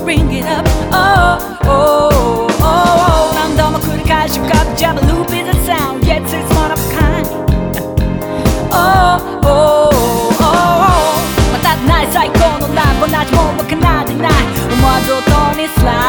bring it up.何度も繰り返し浮かぶ Java loop is a sound, yet it's one of a kind. またない最高のラブ同じもんは奏でない思わず音にスライ